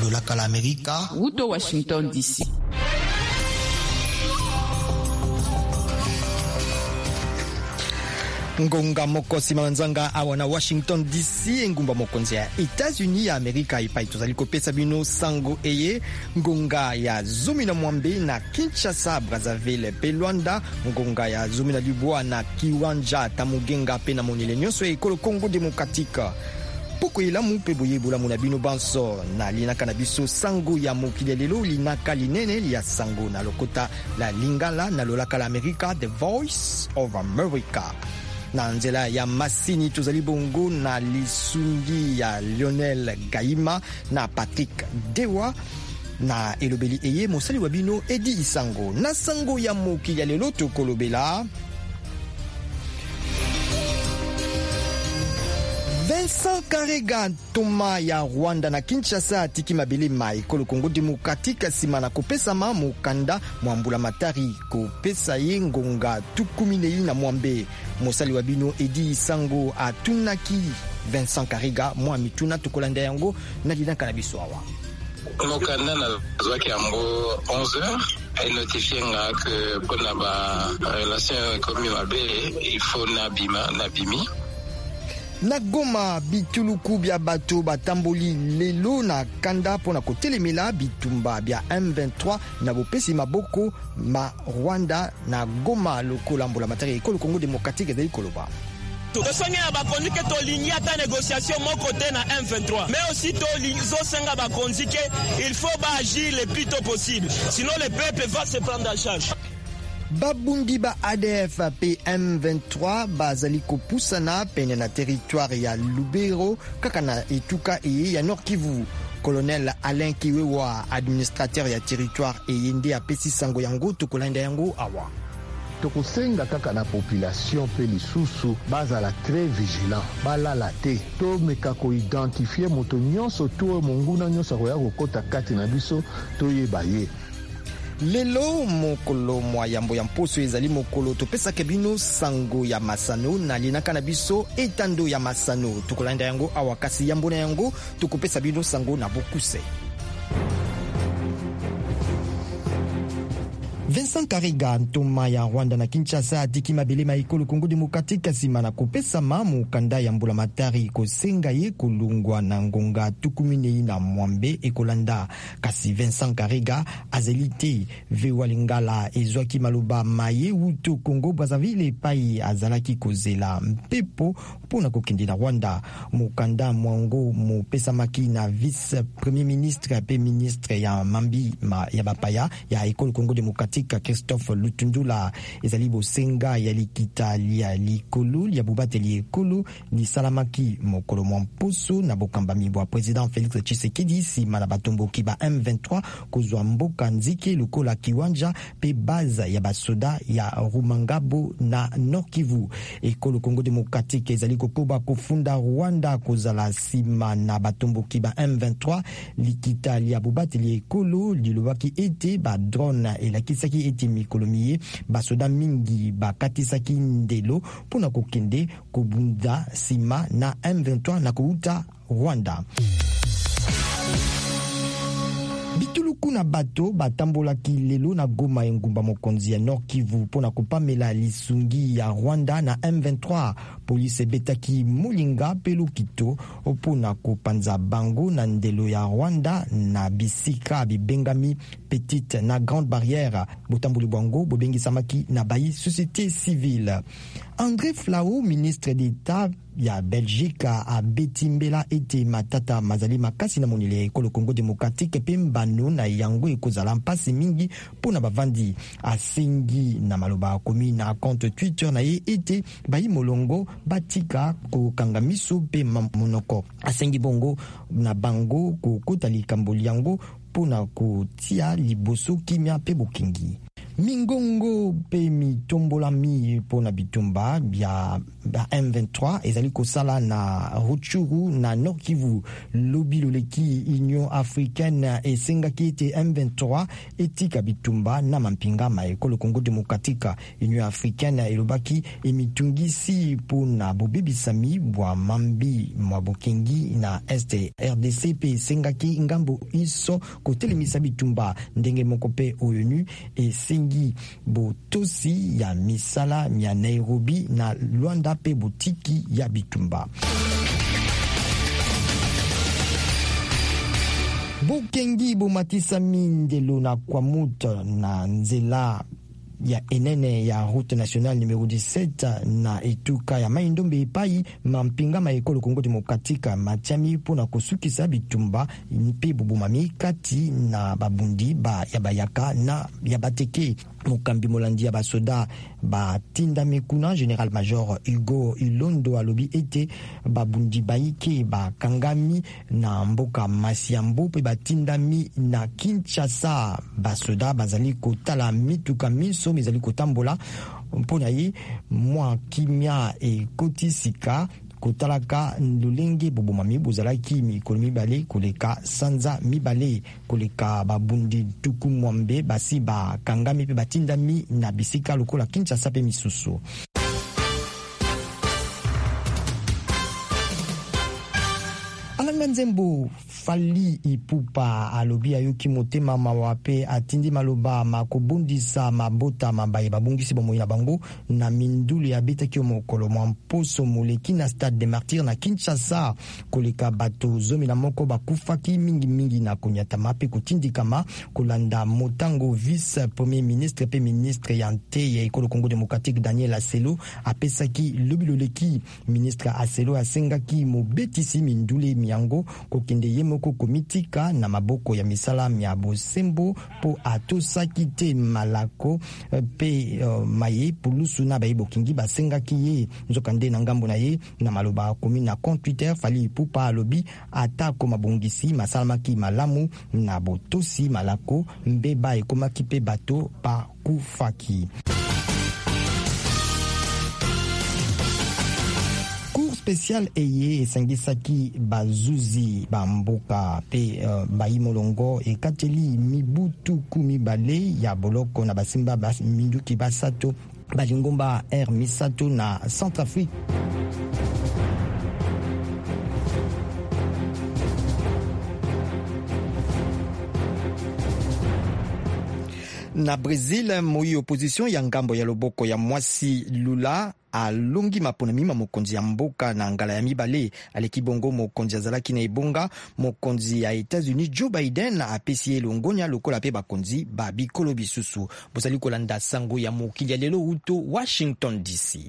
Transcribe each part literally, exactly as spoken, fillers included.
lolaka la Amerika Wuto Washington D C. Ngonga moko sima manzanga awana Washington D C ngumba mokonzi ya Etats-Unis ya Amerika ipai tozali kopesa bino sango eye ngonga ya zumi na mwambe na Kinshasa, Brazzaville pe Luanda, ngonga ya zumi na libwa na Kiwanja, Tamugenga pe na monele nyonso ekolo Congo Démocratique. Poko ilamu pe boyebola mona bino banso na linaka na biso sango ya mokili lelo linaka linene ya sango na lokota la lingala na lolaka la Amerika, The Voice of America. Na nzela ya masini tozali bongo na lisungi ya Lionel Gaima na Patrick Dewa na elobeli eye mosali wa bino Edi Isango. Na sango ya mokili ya lelo tokolobela Vincent Karega Toma ya Rwanda na Kinshasa atiki mabele mai ekolo Congo Démocratique sima na kopesa ma mokanda mwambula matari kopesa ye ngonga tukumine na mwambe. Mosali wa bino Edi Isango atunaki Vincent Karega mwa mituna tokolanda yango na linaka na biso awa. Mokanda na zwaki yango onze heures ay notifié nga que pona ba relation komi mabele il faut na bima na bimi. Na Goma bituluku bya bato batamboli lelo na kanda pona kotelemela bitumba bya M vingt-trois na bopesi maboko ma Rwanda na Goma lokola mbula matari ekolo Congo Démocratique ezali koloba. Tosonga bakonzi ke tolingi ata négociation moko te na M vingt-trois, mais aussi tolinzo senga bakonzi ke il faut ba agir le plus tôt possible, sinon le peuple va se prendre en charge. Babundi ba A D F P M vingt-trois bazali kopusana pene na territoire ya Lubero kaka na etuka eye ya Nord Kivu. Colonel Alain Kiwewa, administrateur ya territoire eyende apesi sango yango tokolanda yango awa. Tokosenga kaka na population pe lisusu bazala très vigilant balala te to meka ko identifier moto nyonso to monguna nyonso koya kokota kati na biso toyeba ye. Lelo mokolo mwa yambo ya mposo ezali mokolo topesa kebino sango ya masano na linaka na biso etando ya masano tokolanda yango awakasi yambo na yango tukopesa bino sango na bokuse. Vincent Karega Ntoma ya Rwanda na Kinshasa atiki mabele maikolo Congo Démocratique sima na kopesa mamu kanda ya mbula matari kosenga ye kulungwa na ngonga tukumine na mwambe ekolanda kasi Vincent Karega azelite vewa lingala ezwaki maloba maye wuto Congo Brazzaville pai azalaki kozela mpepo pona kokende na Rwanda. Mukanda mwango mopesa maki na vice premier ministre pe ministre ya mambi ma, ya bapaya ya ekolo Congo Démocratique Christophe Lutundula ezali bosenga ya likita lia likolo ya bubateli ekolo ni salamaki mokolo mwamposo na bokambami bwa president Félix Tshisekedi sima na batomboki ba M vingt-trois kozwa mboka nzike lokola Kiwanja pe baza ya basoda ya Rumangabo na Nord Kivu. Ekolo Congo Démocratique ezali kokoba kofunda Rwanda kozala sima na batomboki ba M vingt-trois likita lia bubateli ekolo lilobaki ete ba drone elakisaki eti mikolomiye basoda mingi bakatisaki ndelo pona kokende kobunda sima na M vingt-trois na kouta Rwanda. Bituluku na bato batambolaki lelo na Goma engumba mokonzi ya Nord Kivu pona kopamela lisungi ya Rwanda na M vingt-trois. Police betaki mulinga pelo kito opona kopanza bango na ndelo ya Rwanda na bisika bibengami petite na grande barrière botambuli bwango bobengi samaki na bayi société civile. André Flau, ministre d'État ya Belgique a betimbela ete matata mazali makasi na monile ekolo Congo Démocratique pe mbano na yango ekozala mpasi mingi pona bavandi. Asengi na maloba komi na compte Twitter na ye ete bayi molongo batika kokanga miso pe monoko. Asengi bongo na bango kokota likambo yango pona kotia liboso kimia pe bokingi. mingongo pe mitombolami pona bitumba bia M vingt-trois ezali kosala na Rutshuru na Nord Kivu. Lobi loleki Union Africaine esengaki ete M vingt-trois etika bitumba na mampinga ma ekolo Congo Démocratique. Union Africaine elobaki emitungisi pona bobebisami bwa mambi mwa bokengi na este R D C pe esengaki ngambo iso kotelemisa bitumba ndenge moko pe ONU esengi botosi ya misala ya Nairobi na Luanda pe botiki ya bitumba. Bokengi bomatisa mindelo na kwamuta na nzela ya enene ya route nationale numéro dix-sept na etuka ya Maindombe epai mampinga ma ekolo Congo Démocratique matiami pona kosukisa bitumba mpe bobumami kati na babundi ba ya bayaka na ya bateke. Mokambi molandi ya basoda batindami kuna General Major Hugo Ilondo alobi ete babundi baike bakangami na mboka Masiambo pe batindami na Kinshasa. Basoda bazali kotala mituka miso mizali kotambola mpona ye mwa kimia e kotisika kotalaka ndolenge bobomami bozalaki mikolo mibale koleka sanza mibale koleka babundi tuku mwambe basi bakangami pe batindami na bisika lokola Kinshasa pe misusu. Alanga Nzembo Fali Ipupa alobi ayoki motema mawa pe atindi maloba makobundisa mabota mabaye babungisi bomoi na bango na mindulu ya betaki mokolo mwa mposo moleki na Stade des Martyrs na Kinshasa koleka bato zomi na moko bakufaki mingi mingi na konyatama pe kotindikama kolanda motango vice premier ministre pe ministre ya nte ya ekolo Congo Démocratique Daniel Aselo apesaki lobi loleki ministre Aselo asengaki mobetisi mindule miango kokende yemoko komitika na maboko ya misala ya bosembo po atosaki te malako pe uh, maye pulusu na bayibo kingi basengaki ye nzokande na ngambo na ye na maloba komi na compte Twitter. Fali Ipupa alobi atako mabongisi masalamaki malamu na botosi malako mbeba ekomaki pe bato pa kufaki. Spécial eye esangisaki bazuzi bamboka pe uh, baimolongo ekateli mibutu kumibale ya boloko na basimba bas minduki basato balingomba R misato na Centrafrique. Na Brazil moi opposition ya ngambo ya loboko ya mwasi Lula alongi mapona mima mokonzi ya mboka na ngala ya mibale aleki bongo mokonzi azalaki na ebonga mokonzi ya États-Unis Joe Biden apesi elongonya lokola pe bakonzi ba bikolo bisusu. Bozali kolanda sango ya mokili ya lelo uto Washington D C.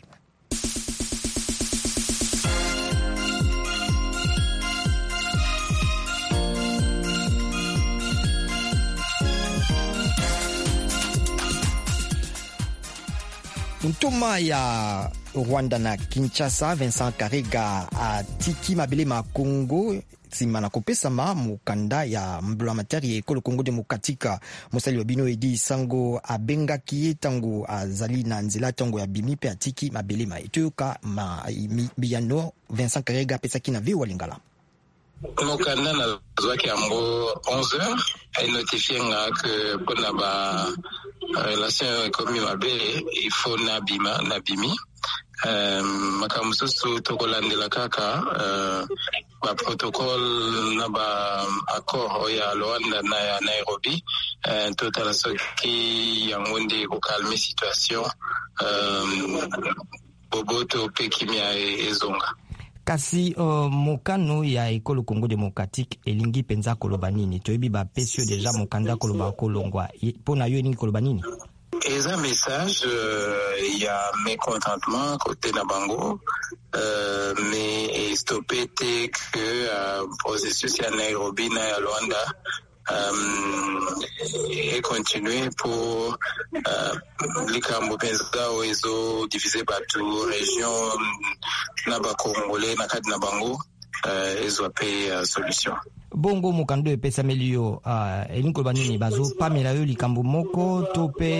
Ntoma ya Rwanda na Kinshasa, Vincent Karega atiki mabele ma Congo sima na kopesama mukanda ya mbulamatari ya ekolo Congo Démocratique. Mosali wabino edi sango abengaki tango azali na nzela tango ya bimi pe atiki mabele ma etoyoka ma biyano. Vincent Karega pesaki na viwa lingala. Mokanda na zwaki yango onze heures ay notifié nga que pona ba relation ekomi mabe il faut na bima na bimi um, makambo mosusu tokolandela kaka uh, ba protocole na ba accord ya Luanda na ya Nairobi uh, totala soki yango nde kokalme situation um, boboto pe kimia ezonga. Kasi uh, mokano ya ekolo Congo Démocratique elingi penza koloba nini? Toyebi ba pesio deja mokanda koloba kolongwa. Pona yo elingi koloba nini? Eza message il uh, y a mécontentement côté na bango euh, mais stoppé te que uh, processus ya Nairobi na ya Luanda Um, et continuer pour uh, likambo penza oezo diviser batu région na ba Congolais na kadi na bango uh, ezo pe uh, solution. Bongo mokando epesa melio uh, elinko banini bazo pamela yo likambo moko to pe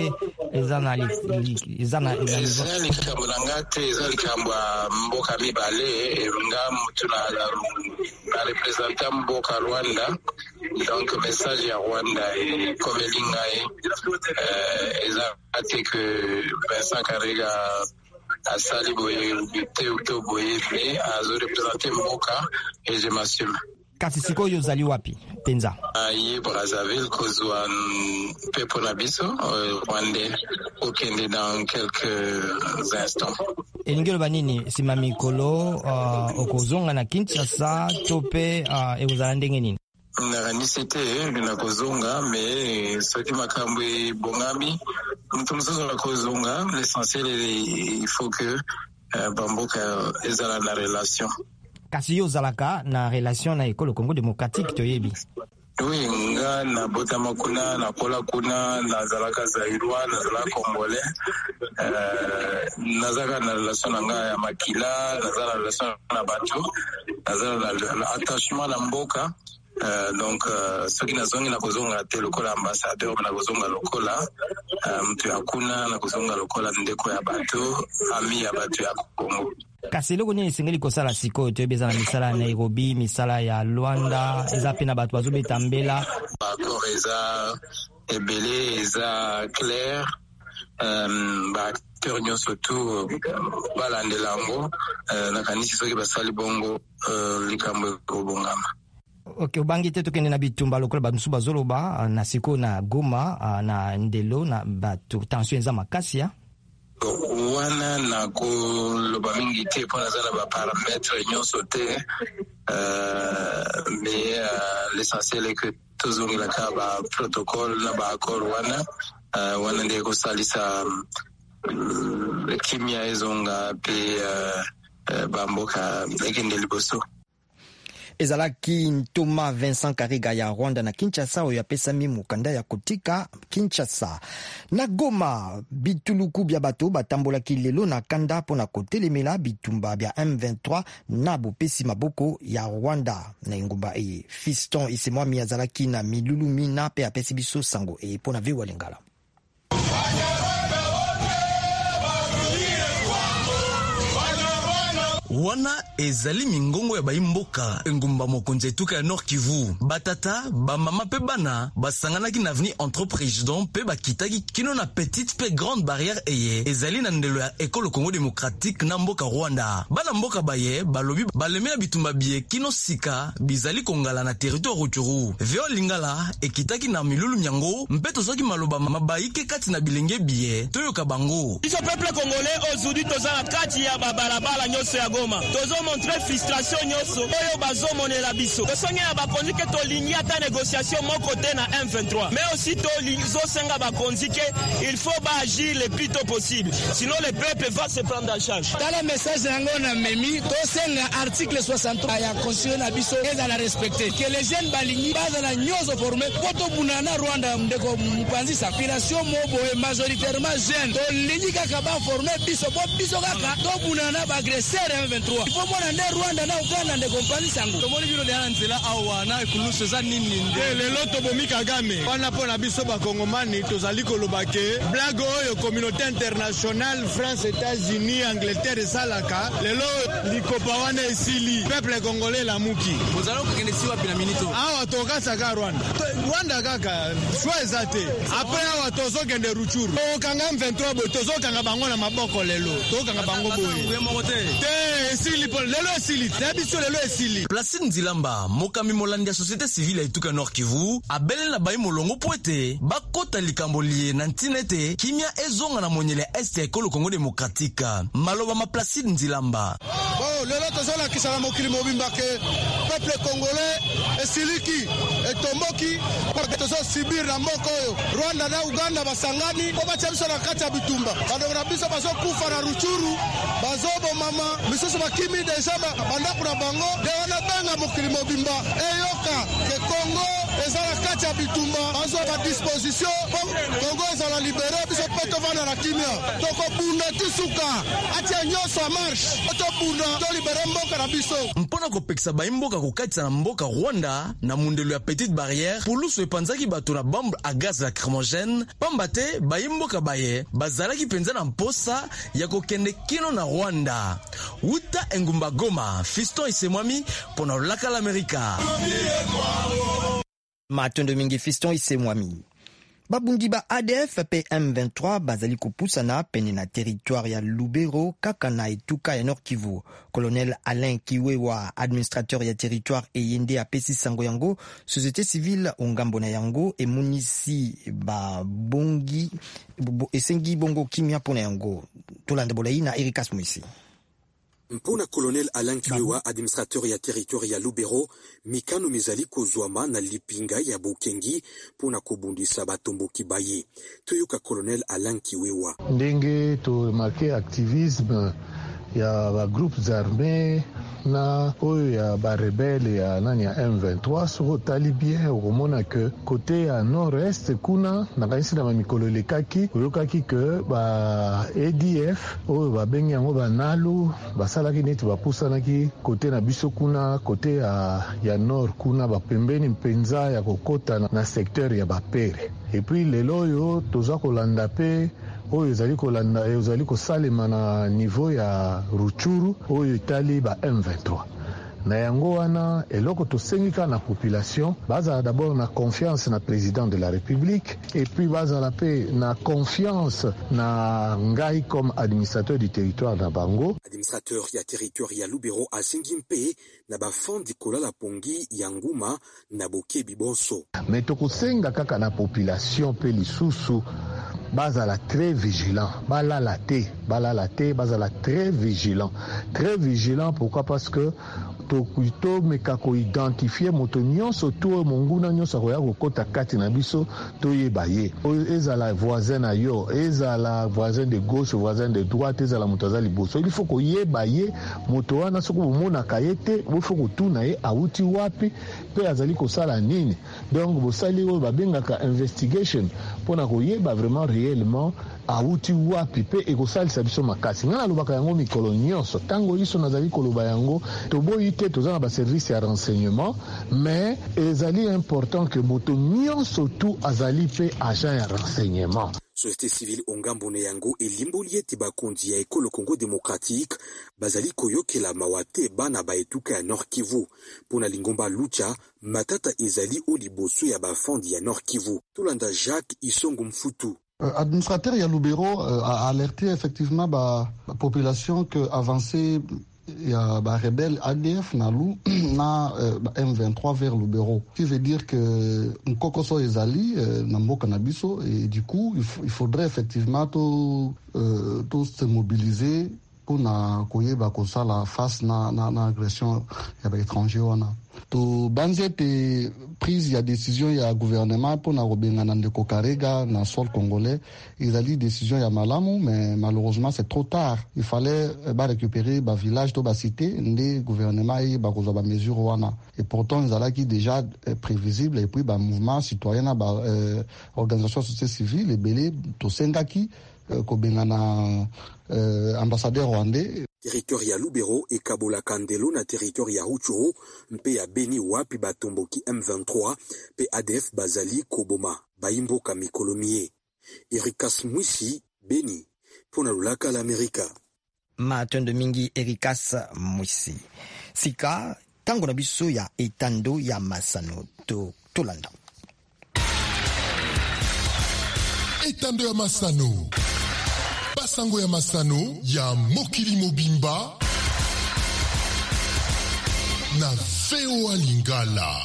ezana ezana ezana likambo ngate ezali likambo mboka mibale nga mutuna la représenter mboka Rwanda. Donc message ya Rwanda et comme lingae euh ezati que Vincent Karega asali boye te uto boye mais azo représenter mboka et je m'assume. Kasi siko yo zali wapi Tenza? Aye Brazzaville kozwa pepo na biso Rwanda okende dans quelques instants. Elingelo banini sima mikolo uh, okozonga na Kinshasa tope uh, ekozala ndenge nini? Nanisete na kozonga mais soki makambo bongami mutu mususu na kozonga l'essentiel il faut que uh, bamboka ezala na relation. Kasi yo zalaka na relation na ekolo Congo démocratique toyebi. Oui, nga na botama kuna na kola kuna na zalaka zairwa na zalaka congolais. Euh nazaka na relation na nga ya makila, nazala na relation na bato, nazala na attachement na mboka. Euh, donc uh, soki nazongi na kozonga te lokola ambassadeur na kozonga lokola mtu um, ya kuna na kozonga lokola ndeko ya bato ami ya bato ya Kongo. Kasi loko nini singeli kosala siko toyebeza na misala ya Nairobi, misala ya Luanda, eza pe na bato bazobeta mbela bakor eza ebele eza clair um, ba acteur nyonso tu balandela yango uh, nakanisi soki basali bongo uh, likambo ekobongama. Ok, ubangi te tokende na bitumba lokola banusu bazoloba na siko na Goma na Ndelo na bato tension eza makasi ya wana na koloba mingi te mpo naza na baparametre nyonso te mais l'essentiel est que tozongelaka baprotocole na baaccord wana wana nde kosalisa kimia ezonga mpe bamboka ekende liboso. Ezalaki Ntoma Vincent Karega ya Rwanda na Kinshasa oyo apesami mukanda ya kotika Kinshasa. Na Goma bituluku bya bato batambolaki lelo na kanda pona kotelemela bitumba bya M vingt-trois na bopesi maboko ya Rwanda na ingumba eye. Fiston Isemwami azalaki na milulu mina pe apesi biso sango e pona vewa lingala. Wana ezali mingongo ya baimboka engumba mokonze tuka ya Nord Kivu. Batata, ba mama pe bana, basanganaki na avenue entre président pe bakitaki kino na petite pe grande barrière eye. Ezali na ndelo ya ekolo Congo démocratique na mboka Rwanda. Bana mboka baye, balobi balemela bitumba bie kino sika bizali kongala na territoire Rutshuru. Veo lingala ekitaki na milulu nyango mpeto soki maloba mabaike kati na bilenge bie toyoka bango. Iso peuple congolais aujourd'hui tozala kati ya babalabala nyonso ya Goma. Tozo montrer frustration nyonso oyo bazo monela biso. Tosonge ya bakonzi ke tolingi ata négociation moko te na M vingt-trois. Mais aussi tolingi zo senga bakonzi ke il faut ba agir le plus tôt possible. Sinon le peuple va se prendre en charge. Dans le message yango na memi to senga article soixante-trois ya constitution na biso eza la respecter. Que les jeunes balingi baza na nyozo formé poto bunana Rwanda ndeko mpanzi sa aspiration mobo majoritairement jeune. To lingi kaka ba formé biso bo biso kaka to bunana ba agresseur M vingt-trois. Il faut mona nde Rwanda na Uganda nde kompani sango. To moni bino de anzela awa na ekulusu za nini nde. Lelo to bomi Kagame. Wana pona biso ba kongomani tozali koloba ke blague oyo communauté internationale France États-Unis Angleterre salaka lelo likopa wana esili peuple congolais la muki. Bozalo kokende siwa pina minito. Awa toka saka Rwanda. Rwanda kaka choix ezate. Après awa tozo kende Rutshuru. To kanga M vingt-trois bo tozo kanga bango na maboko lelo. To kanga bango boye. Te esili pon lelo esili. Nabiso lelo esili. Placide Nzilamba mokami molandi ya société civile etuka Nord Kivu abele na bayi molongo poete bakota likambo lié na ntinete kimia ezonga na monyele est ya ekolo Congo démocratique. Maloba ma Placide Nzilamba. Bon lelo tozo la kisala mokili mobimba ke peuple congolais esiliki etomboki kwa tozo sibir na mboko oyo Rwanda na Uganda basangani ko bacha biso na kati ya bitumba bado na biso bazo kufa na Rutshuru bazobo mama misusu bakimi deja banda kuna bango de wana benga mokili mobimba eyoka ke Congo ezala kati ya bitumba bazwa ba disposition Kongo ezala libere biso pe tovanda na kimia tokobunda tisuka atia nyonso a marche tobunda tolibere mboka na biso mpona kopekisa baimboka kokatisa na mboka Rwanda na mundelo ya petite barrière pulusu epanzaki bato na bombe a gaz lacrymogène pamba te baimboka baye bazalaki penza na mposa ya kokende kino na Rwanda. Uta engumba Goma, Fiston Isemwami pona Laka l'Amerika. Matondo mingi Fiston Isemwami. Babundi ba A D F pe M vingt-trois bazali kupusana pene na territoire ya Lubero kaka na etuka ya Nord Kivu. Colonel Alain Kiwewa, administrateur ya territoire eyende apesi sango yango, société civile ongambo na yango emunisi ba bongi esengi bongo kimia pona yango. Tolanda bolai na Erikas Moisi. Mpona Colonel Alain Kiwewa, administrateur ya territoire ya Lubero, mikano mizali kozwama na lipinga ya Bokengi pona kobundisa batombo kibaye. Toyoka Colonel Alain Kiwewa. Ndenge to marqué activisme ya ba groupes armés na oyo ya ba rebelle ya nani ya M vingt-trois soko tali bien okomona que côté ya nord-est kuna na kanisi na mikolo lekaki oyokaki que ba A D F oyo babengi yango banalu basalaki neti bapusanaki côté na biso kuna côté ya, ya nord kuna bapembeni mpenza ya kokota na, na secteur ya bapere et puis lelo oyo toza kolanda pe oyo ezali kolanda ezali kosalema na niveau ya Ruchuru oyo itali ba M vingt-trois na yango wana eloko tosengika na population baza d'abord na confiance na président de la République et puis baza la paix na confiance na ngai comme administrateur du territoire na bango. Administrateur ya territoire ya Lubero asengimpe na ba fondi kolala pongi ya nguma na bokebi bonso. Mais tokosenga kaka na population pe lisusu bazala très vigilant, balala te, balala te, bazala très vigilant, très vigilant. Pourquoi? Parce que tokuito mekako identifier moto nyonso to monguna nyonso koya kokota kati na biso toyebaye ezala voisin na yo, ezala voisin de gauche, voisin de droite, ezala moto azali boso, il faut koyebaye moto wana soko bomona kayete il faut kotuna ye auti wapi pe azali kosala nini. Donc bosali oyo babengaka investigation pona koyeba vraiment réellement auti wapi pe ekosalisa biso makasi. Ngana lobaka yango mikolo nyonso tango iso nazali koloba yango toboyi te tozana ba service ya renseignement, mais ezali important que moto nyonso tu azali pe agent ya renseignement. Société civile ongambone yango elimboli ete bakondi ya ekolo Congo démocratique bazali koyokela mawate bana baetuka ya Nord Kivu pona lingomba lucha matata ezali o liboso ya bafondi ya Nord Kivu. Tolanda Jacques Isongo Mfutu. Euh, administrateur ya Lubero euh, a alerté effectivement ba, ba population que avancer ya ba rebelle A D F na lu na euh, M vingt-trois vers Lubero, qui veut dire que nkokoso ezali euh, na mboka na biso et du coup il, il faudrait effectivement to euh, to se mobiliser pour na koyeba kosala face na na, na agression ya ba étranger wana. To banze te prise ya décision ya gouvernement pour na robengana ndeko Karega na sol congolais, ils a dit décision ya malamu, mais malheureusement c'est trop tard. Il fallait ba récupérer ba village to ba cité ndé gouvernement et ba koza ba mesure wana. Et pourtant ils allaient qui déjà euh, prévisible et puis ba mouvement citoyen ba euh, organisation société civile et belé to sengaki euh, ko bengana euh, ambassadeur rwandais. Territoire ya Lubero et Kabola Kandelo na territoire ya Ruchuru mpe ya Beni wapi batomboki M vingt-trois pe A D F bazali koboma baimboka mikolomie. Erikas Mwisi, Beni, pona Laka l'Amerika. Matondo mingi Erikas Mwisi. Sika tango na biso ya etando ya Masano to Tolanda. Etando ya Masano. Basango ya Masano ya Mokili Mobimba na V O A Lingala.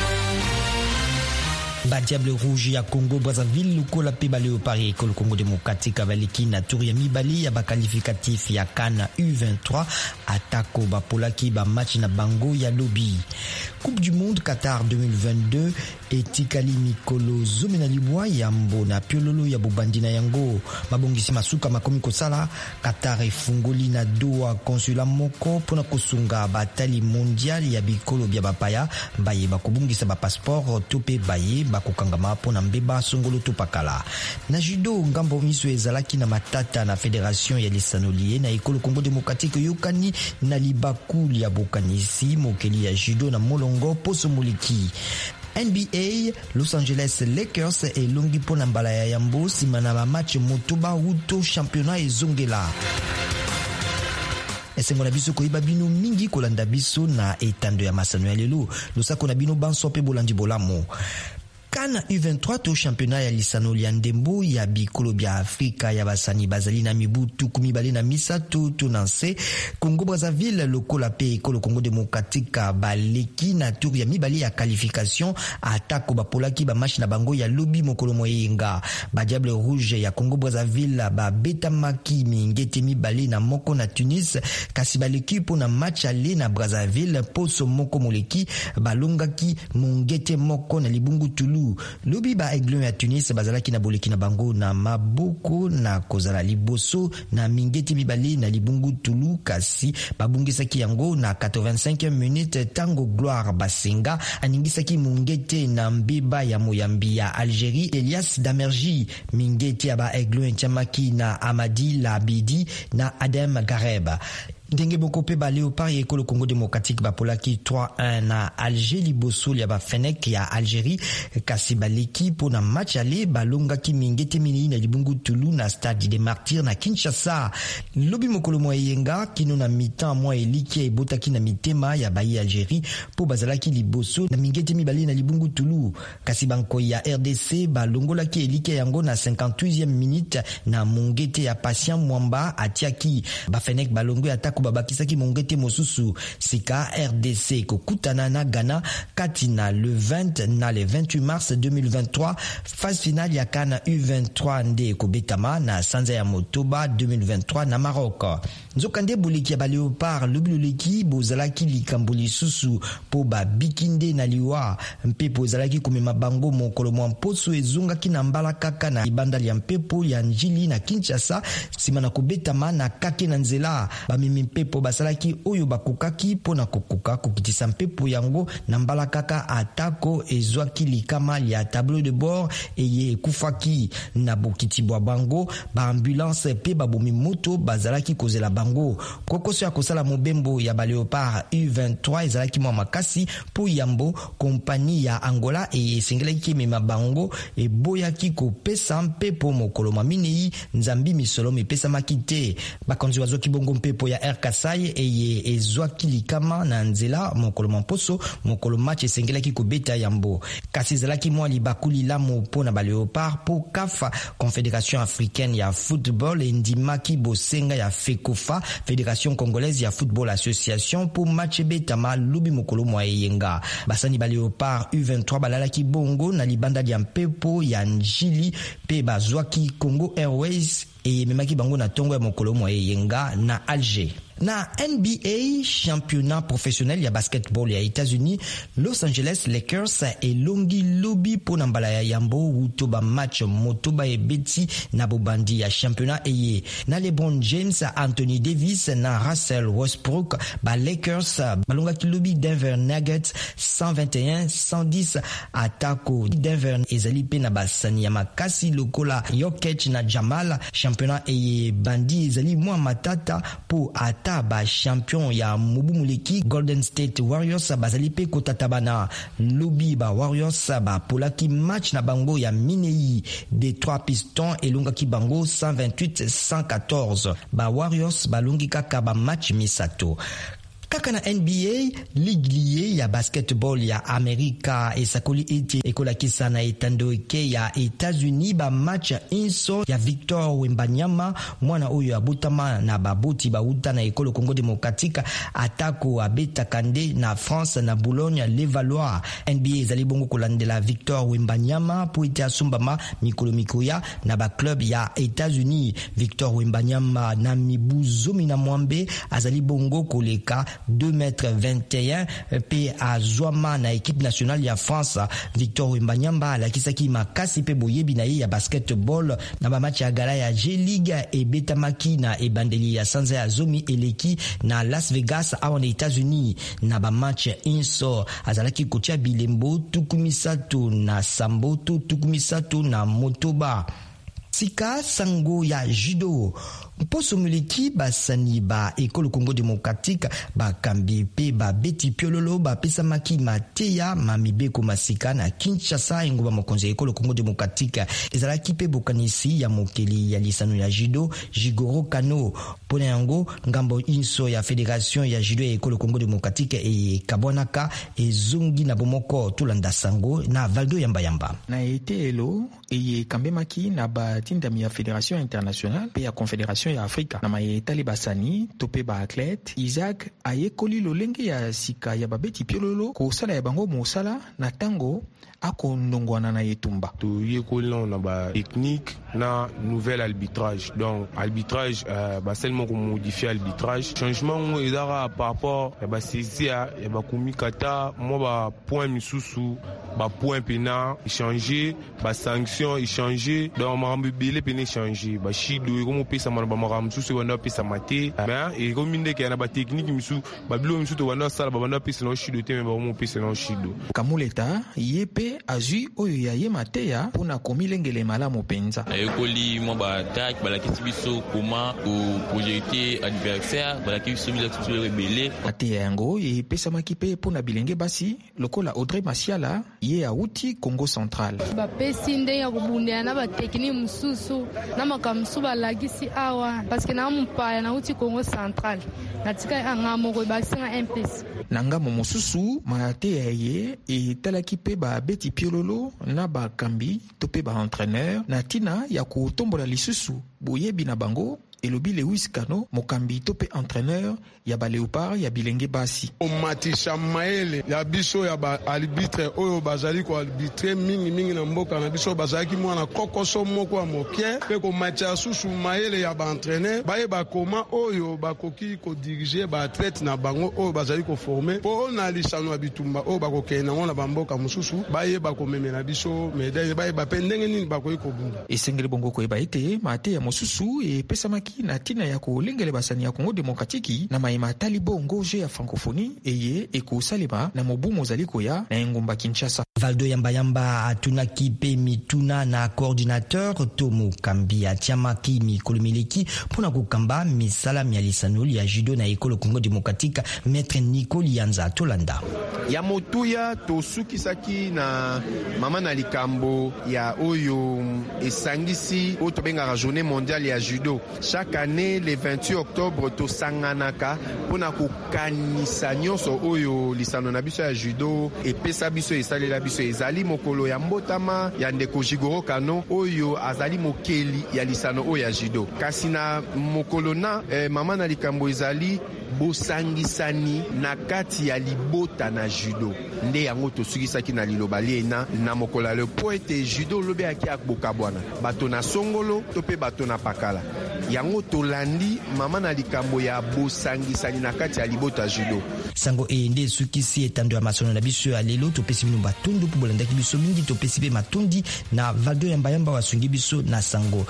Ba Diable Rouge ya Congo Brazzaville lukola pe ba Léopard ya ekolo Congo démocratique abaliki na tour ya mibali ya ba qualificatif ya CAN U vingt-trois atako ba polaki ba match na bango ya lobby. Coupe du monde Qatar deux mille vingt-deux etikali mikolo zomena libwa ya mbona piololo ya bobandi na yango mabongisi masuka makomi kosala. Qatar efungoli na Doha consulat moko pona kosunga batali mondial ya bikolo bya bapaya baye bakobungisa ba passeport to pe baye bakokangama mpo na mbeba songolo to pakala. Na judo ngambo miso ezalaki na matata na Fédération ya lisanoli na ekolo Congo Démocratique yokani na libakuli ya bokanisi mokeli ya judo na molongo poso moliki. N B A, Los Angeles Lakers elongi mpo na mbala ya yambo nsima na bamatch motoba uto championnat ezongela. Esengo na biso koyiba bino mingi kolanda biso na etando ya masano ya lelo. Losako na bino banso pe bolandi bolamo. CAN U vingt-trois to championnat ya lisanoli ya ndembo ya bikolo bya Afrika ya basani bazali na mibutu kumibale na misato to nanse Congo Brazzaville lokola pe ekolo Congo Démocratique baleki na tour ya mibale ya qualification atako bapolaki ba match na bango ya lobi mokolo moyenga. Ba Diable Rouge ya Congo Brazzaville ba betamaki mingete mibale na moko na Tunis kasi baleki po na match ale na Brazzaville poso moko moleki balongaki mungete moko na libungu Tulu. Lobi ba Aiglon ya Tunis bazalaki na boleki na bango na maboko na kozala liboso na mingeti mibale na libungu Tulu kasi babungisaki yango na quatre-vingt-cinq minutes tango Gloire Basenga aningisaki mungete na mbiba ya moyambi ya Algérie Elias Damerji. Mingeti ya ba Aiglon nchamaki na Amadi Labidi na Adem Gareba. Ndenge boko pe ba Léopard ya ekolo Congo Démocratique bapolaki trois un na Alger liboso ya ba Fennec ya Algérie kasi baleki po na match ale balongaki mingete minei na libungu Tulu na Stade des Martyrs na Kinshasa. Lobi mokolo moyenga kino na mitan mwa eliki ebotaki na mitema ya bayi Algérie po bazalaki liboso na mingete mibale na libungu Tulu kasi banko ya R D C balongolaki eliki yango na cinquante-huitième minute na mungete ya Patient Mwamba atiaki ba Fennec balongo ya babakisaki mongete mosusu sika R D C kokutana na Ghana kati na le vingt na le vingt-huit mars deux mille vingt-trois phase finale ya CAN U vingt-trois nde kobetama na sanza ya Motoba deux mille vingt-trois na Maroc. Nzokande buliki ya ba Léopard lubuliki bozalaki likambo lisusu po ba bikinde na liwa mpepo bozalaki komema bango mokolo mwa mposo ezongaki na mbala kaka na ibanda ya mpepo ya Njili na Kinshasa sima na kobetama na kake na nzela bamimi mpepo basalaki oyo bakokaki po na kokoka kokitisa mpepo yango na mbala kaka atako ezwaki likama ya tableau de bord eye ekufaki na bokiti bwa bango ba ambulance pe babomi moto bazalaki kozela bango kokoso ya kosala mobembo ya ba Léopard U vingt-trois ezalaki mwa makasi po yambo kompani ya Angola eye esengelaki mema bango eboyaki kopesa mpepo mokolo minei nzambi misolo mepesa makite bakonzi wazoki bongo mpepo ya R Kasai eye ezwaki likama na nzela mokolo mposo mokolo match esengelaki kobeta yambo kasi ezalaki mwa libakuli lamo po na ba Léopard po C A F Confédération Africaine ya Football endimaki bosenga ya FECOFA Fédération Congolaise ya Football Association po match betama lubi mokolo mwa eyenga basani ba Léopard U vingt-trois balalaki bongo na libanda ya mpepo ya Njili pe bazwaki Congo Airways e memaki bango na tongo ya mokolo mwa eyenga na Alger. Na N B A, championnat professionnel ya basketball ya États-Unis, Los Angeles Lakers elongi lobi po na mbala ya yambo uto ba match motoba ebeti na bobandi ya championnat eye. Na LeBron James, Anthony Davis na Russell Westbrook, ba Lakers balongaki lobi Denver Nuggets cent vingt et un à cent dix atako Denver ezali pe na basani ya makasi lokola Jokic na Jamal. Championnat eye bandi ezali mwa matata po ata ba champion ya mobu muleki Golden State Warriors bazali pe kotatabana lobi ba Warriors ba polaki match na bango ya minei Detroit Pistons elongaki bango cent vingt-huit à cent quatorze ba Warriors balongi kaka ba match misato. Kaka na N B A, ligue liye ya basketball ya Amerika esakoli eti ekolakisa na etando eke ya États-Unis ba match inso ya Victor Wembanyama mwana oyo abutama na baboti bauta na ekolo Congo Démocratique atako abeta kande na France na Boulogne Levallois. N B A ezali bongo kolandela Victor Wembanyama po eti asumbama mikolo mikoya na ba club ya États-Unis. Victor Wembanyama na mibu zomi na mwambe azali bongo koleka deux mètres vingt et un pe azwama na équipe nationale ya France. Victor Wembanyama alakisaki makasi pe boyebi na ye ya basketball na ba match ya gala ya J-League e betamaki na ebandeli ya sanza ya zomi eleki na Las Vegas awa na États-Unis na ba match inso azalaki kotia bilembo tukumisatu na samboto tukumisatu na motoba. Sika sango ya judo mposo muleki basani ba ekolo Congo démocratique ba kambi pe ba beti piololo ba pesa maki mateya mamibeko masika na Kinshasa engomba mokonzi ekolo Congo démocratique ezalaki pe bokanisi ya mokeli ya lisano ya judo Jigoro Kano pona yango ngambo inso ya fédération ya judo ekolo Congo démocratique e kabonaka ezongi na bomoko tulanda sango na Valdo Yamba Yamba na ete elo e kambe maki na ba tindami ya fédération internationale pe ya confédération ya Afrika na maye tali basani tope ba athlète Isaac ayekoli lolenge ya sika ya babeti piololo ko sala ya bango mosala na tango ako ndongwana na yetumba to yekoli na ba technique na nouvel arbitrage donc arbitrage euh, ba seulement ko modifier arbitrage changement ezara par rapport ya ba saisia ya ba kumikata mo ba point misusu ba point pena changer ba sanction changer donc marambe belé pena changer ba shido ko mo pesa ma ba marambe susu wanda pesa mate mais e ko minde ke na ba technique misu ba bilo misu to wanda sala ba wanda pesa no shido te mais ba mo pesa no shido kamuleta yepe azui oyo ya ye mateya pona komilengele malamu penza ekoli mo ba attaque ba la kisibiso comment ou projeter adversaire ba la kisibiso biso rebelle mateya yango e pesa makipe pona bilenge basi lokola Audrey Masiala ye auti Congo Central ba pesi nde ya kubundea na ba technique mususu na makamsu ba lagisi awa parce que na mpaya na uti Congo Central natika angamo ko basinga M P C nanga mosusu mateya ye e talaki pe ba beti piololo na ba kambi tope ba entraîneur na tina ya ko tombola lisusu boyebi na bango elobi Lewis Kano mokambi tope entraîneur ya ba Léopard ya bilenge basi o matisha maele ya biso ya ba arbitre oyo bazali ko arbitre mingi mingi na mboka na biso bazali ki mwana kokoso moko ya mokie pe ko matia susu maele ya ba entraîneur ba ye ba koma oyo ba koki ko diriger ba athlète na bango oyo bazali ko former po na lisano ya bitumba oyo ba ko kena ngona ba mboka mususu ba ye ba ko memela biso medaille ba ye ba pendenge nini ba ko bunda esengeli bongo ko ba ite mate ya mususu e pesa maki na tina ya kolengele basani ya Congo démocratique na maima tali bongo je ya francophonie eye ekosalema na mobumo zali koya na engumba Kinshasa. Valdo Yamba Yamba atunaki pe mituna na coordinateur Tomo Kambi atiamaki mikolo mileki pona kokamba misala ya lisanoli ya judo na ekolo Congo démocratique maître Nico Lianza Tolanda ya motuya to sukisaki na mama na likambo ya oyo esangisi oto benga journée mondiale ya judo chaque année le vingt-huit octobre to sanganaka pona kokanisa nyonso oyo lisano na biso ya judo epesa biso esalela biso ezali mokolo ya mbotama ya ndeko Jigoro Kano oyo azali mokeli ya lisano oyo ya judo kasi na mokolo na eh, mama na likambo ezali bosangisani na kati ya libota na judo nde yango tosukisaki na liloba liena na mokolo le poete judo lobe aki akbokabwana bato na songolo to pe bato na pakala yango tolandi mama na likambo ya bosangisani na kati ya libota judo sango e nde sukisi etando ya masono na biso ya lelo topesi bino batundu po bolandaki biso mingi topesi pe matundi na Valdo Yamba Yamba wasungi biso na sango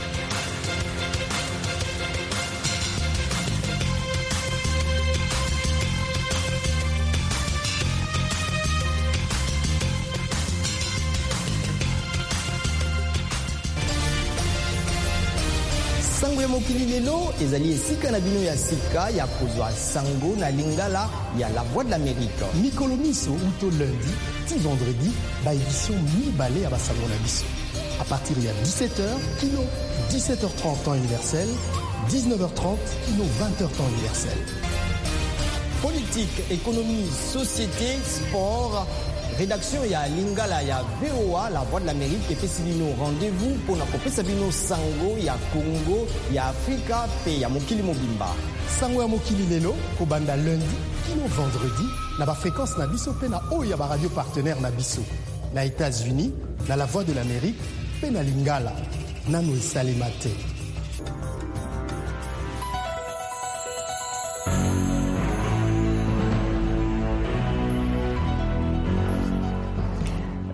sango ya mokili lelo ezali esika na bino ya sika ya kozwa sango na lingala ya La Voix de l'Amérique mikolo miso uto lundi ti vendredi ba édition mibale ya basango na biso à partir ya dix-sept heures kino dix-sept heures trente temps universel dix-neuf heures trente kino vingt heures temps universel politique économie société sport rédaction ya lingala ya V O A La Voix de l'Amérique epesi bino rendez-vous pona kopesa bino sango ya Congo ya Afrika pe ya mokili mobimba sango ya mokili lelo kobanda lundi kino vendredi na ba fréquence na biso pe na oyo ya ba radio partenaire na biso na États-Unis na La Voix de l'Amérique pe na lingala nano esalema te.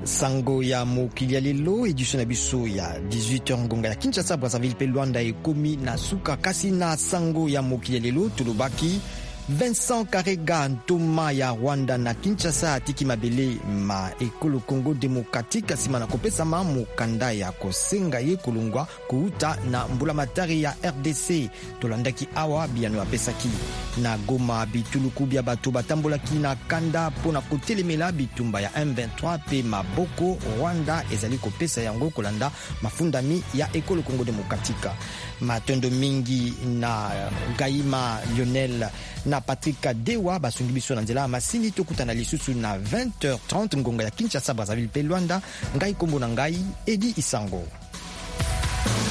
sango ya mokili ya lelo edition na biso ya dix-huit heures ngonga ya Kinshasa Brazzaville pe Luanda ekomi na suka kasi na sango ya mokili ya lelo tulobaki Vincent Karega Ntoma ya Rwanda na Kinshasa atiki mabele ma ekolo Congo Democratique sima na kopesa ma mukanda ya kosenga ye kulungwa kuuta na mbulamatari ya R D C tolandaki awa biano apesaki na Goma bituluku bya bato batambolaki na kanda pona kotelemela bitumba ya M vingt-trois pe maboko Rwanda ezali kopesa yango kolanda mafundami ya ekolo Congo Democratique matondo mingi na Gaima Lionel na Patrick Dewa basungi biso na nzela masini tokutana lisusu na vingt heures trente ngonga ya Kinshasa Brazzaville pe Luanda ngai kombo na ngai Edi Isango.